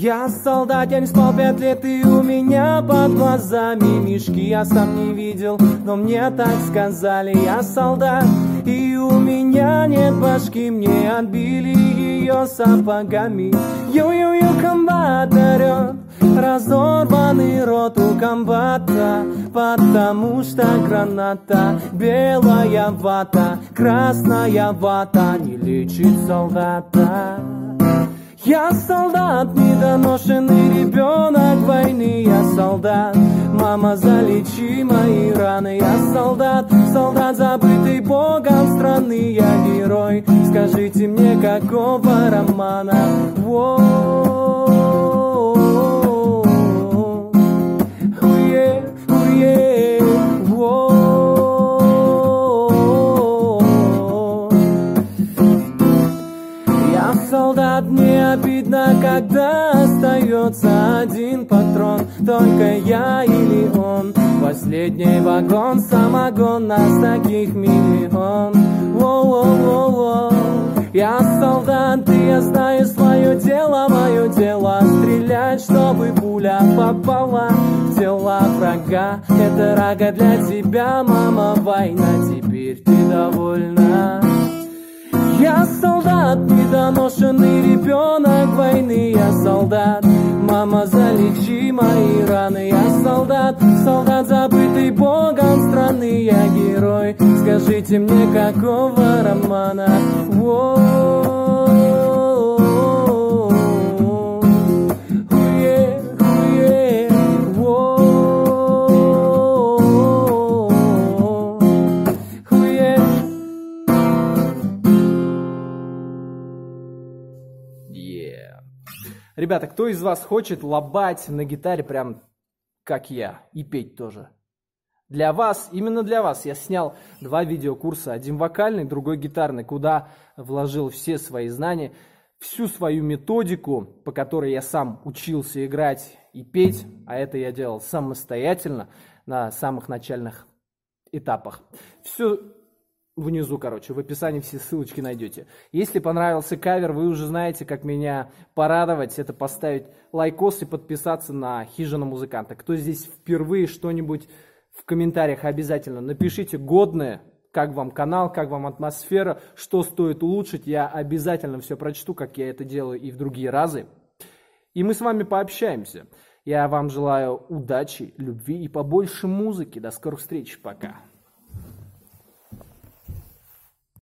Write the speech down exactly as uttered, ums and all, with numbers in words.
Я солдат, я не спал пять лет, и у меня под глазами мешки. Я сам не видел, но мне так сказали. Я солдат, и у меня нет башки. Мне отбили ее сапогами. Ю-ю-ю, комбат орет, разорванный рот у комбата, потому что граната, белая вата, красная вата не лечит солдата. Я солдат, недоношенный ребенок войны. Я солдат, мама, залечи мои раны. Я солдат, солдат, забытый Богом страны. Я герой, скажите мне, какого романа? Уе, уе, я солдат, мне обидно, когда остается один патрон. Только я или он, последний вагон, самогон, нас таких миллион. Воу-воу-воу-воу. Я солдат, и я знаю свое дело, мое дело стрелять, чтобы пуля попала в тела врага. Это рага для тебя, мама, война, теперь ты довольна. Я солдат, недоношенный ребенок войны. Я солдат, мама, залечи мои раны. Я солдат, солдат, забытый Богом страны. Я герой, скажите мне, какого романа? Ребята, кто из вас хочет лобать на гитаре прям как я и петь тоже? Для вас, именно для вас я снял два видеокурса, один вокальный, другой гитарный, куда вложил все свои знания, всю свою методику, по которой я сам учился играть и петь, а это я делал самостоятельно на самых начальных этапах. Все внизу, короче, в описании все ссылочки найдете. Если понравился кавер, вы уже знаете, как меня порадовать. Это поставить лайкос и подписаться на Хижина Музыканта. Кто здесь впервые, что-нибудь в комментариях обязательно напишите годное, как вам канал, как вам атмосфера, что стоит улучшить. Я обязательно все прочту, как я это делаю и в другие разы. И мы с вами пообщаемся. Я вам желаю удачи, любви и побольше музыки. До скорых встреч. Пока.